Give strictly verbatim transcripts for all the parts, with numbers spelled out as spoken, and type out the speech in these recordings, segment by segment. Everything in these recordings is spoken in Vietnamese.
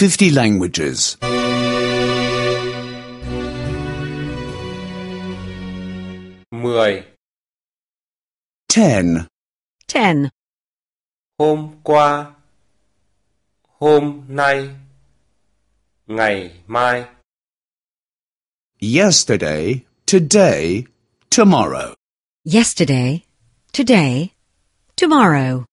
fifty languages. mười. Ten. Ten. Hôm qua, hôm nay, ngày mai. Yesterday, today, tomorrow. Yesterday, today, tomorrow.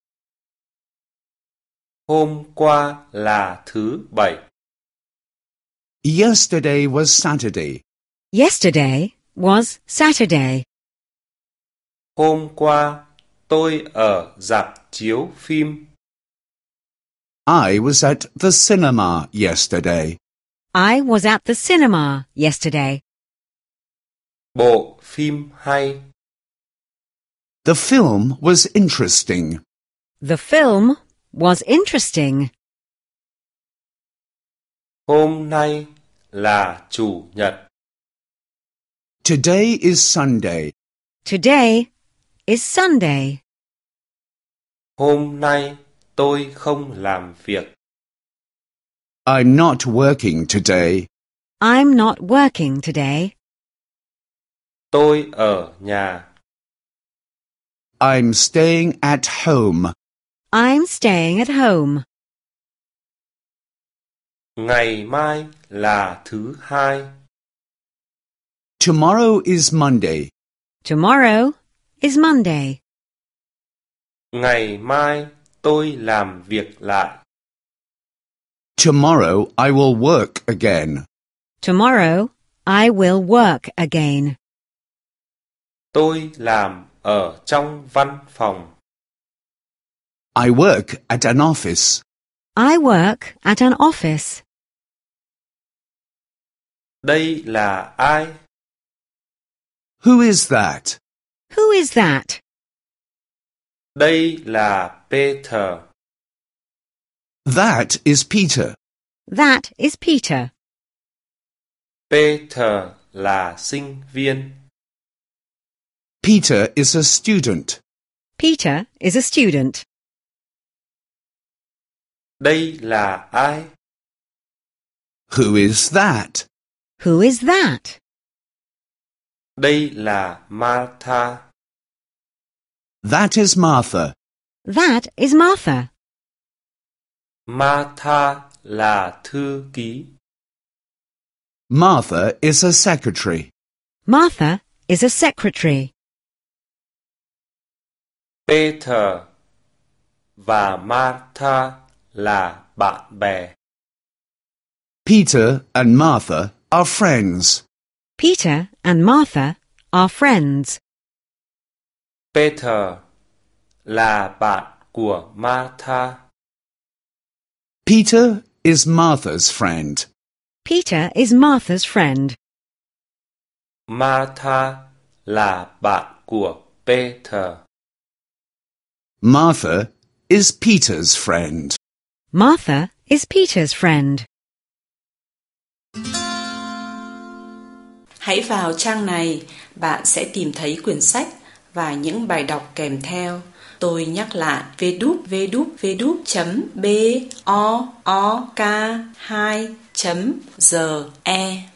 Hôm qua là thứ bảy. Yesterday was Saturday. Yesterday was Saturday. Hôm qua tôi ở rạp chiếu phim. I was at the cinema yesterday. I was at the cinema yesterday. Bộ phim hay. The film was interesting. The film was interesting. Hôm nay là chủ nhật. Today is Sunday. Today is Sunday. Hôm nay tôi không làm việc. I'm not working today. I'm not working today. Tôi ở nhà. I'm staying at home. I'm staying at home. Ngày mai là thứ hai. Tomorrow is Monday. Tomorrow is Monday. Ngày mai tôi làm việc lại. Tomorrow I will work again. Tomorrow I will work again. Tôi làm ở trong văn phòng. I work at an office. I work at an office. Đây là ai? Who is that? Who is that? Đây là Peter. That is Peter. That is Peter. Peter là sinh viên. Peter is a student. Peter is a student. Đây là ai? Who is that? Who is that? Đây là Martha. That is Martha. That is Martha. Martha là thư ký. Martha is a secretary. Martha is a secretary. Peter và Martha là bạn bè. Peter and Martha are friends. Peter and Martha are friends. Peter là bạn của Martha. Peter is Martha's friend. Peter is Martha's friend. Martha là bạn của Peter. Martha is Peter's friend. Martha is Peter's friend. Hãy vào trang này, bạn sẽ tìm thấy quyển sách và những bài đọc kèm theo. Tôi nhắc lại w w w chấm book hai chấm g e.